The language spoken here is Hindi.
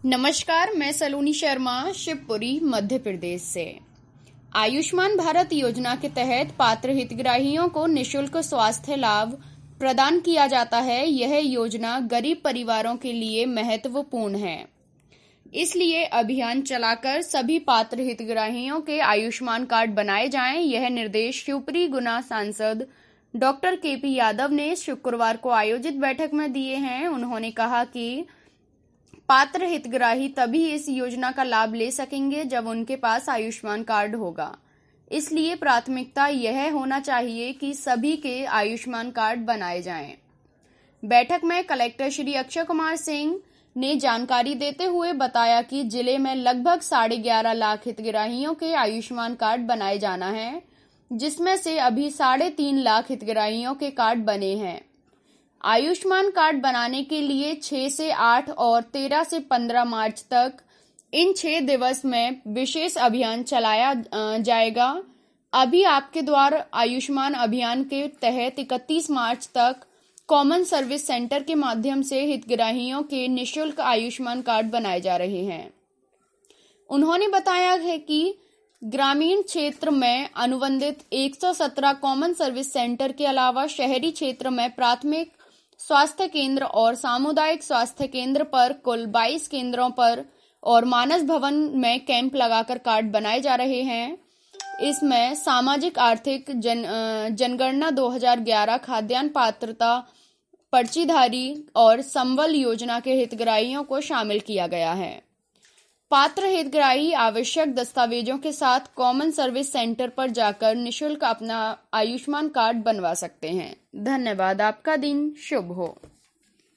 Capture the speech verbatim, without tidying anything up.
नमस्कार, मैं सलोनी शर्मा शिवपुरी मध्य प्रदेश से। आयुष्मान भारत योजना के तहत पात्र हितग्राहियों को निशुल्क स्वास्थ्य लाभ प्रदान किया जाता है। यह योजना गरीब परिवारों के लिए महत्वपूर्ण है, इसलिए अभियान चलाकर सभी पात्र हितग्राहियों के आयुष्मान कार्ड बनाए जाएं। यह निर्देश शिवपुरी गुना सांसद डॉक्टर के पी यादव ने शुक्रवार को आयोजित बैठक में दिए हैं। उन्होंने कहा कि पात्र हितग्राही तभी इस योजना का लाभ ले सकेंगे जब उनके पास आयुष्मान कार्ड होगा। इसलिए प्राथमिकता यह होना चाहिए कि सभी के आयुष्मान कार्ड बनाए जाएं। बैठक में कलेक्टर श्री अक्षय कुमार सिंह ने जानकारी देते हुए बताया कि जिले में लगभग साढ़े ग्यारह लाख हितग्राहियों के आयुष्मान कार्ड बनाए जाना है, जिसमें से अभी साढ़े तीन लाख हितग्राहियों के कार्ड बने हैं। आयुष्मान कार्ड बनाने के लिए छह से आठ और तेरह से पंद्रह मार्च तक इन छह दिवस में विशेष अभियान चलाया जाएगा। अभी आपके द्वार आयुष्मान अभियान के तहत इकतीस मार्च तक कॉमन सर्विस सेंटर के माध्यम से हितग्राहियों के निःशुल्क आयुष्मान कार्ड बनाए जा रहे हैं। उन्होंने बताया है कि ग्रामीण क्षेत्र में अनुबंधित एक सौ सत्रह कॉमन सर्विस सेंटर के अलावा शहरी क्षेत्र में प्राथमिक स्वास्थ्य केंद्र और सामुदायिक स्वास्थ्य केंद्र पर कुल बाईस केंद्रों पर और मानस भवन में कैंप लगाकर कार्ड बनाए जा रहे हैं। इसमें सामाजिक आर्थिक जन जनगणना दो हज़ार ग्यारह, खाद्यान्न पात्रता पर्चीधारी और संबल योजना के हितग्राहियों को शामिल किया गया है। पात्र हितग्राही आवश्यक दस्तावेजों के साथ कॉमन सर्विस सेंटर पर जाकर निःशुल्क अपना आयुष्मान कार्ड बनवा सकते हैं। धन्यवाद। आपका दिन शुभ हो।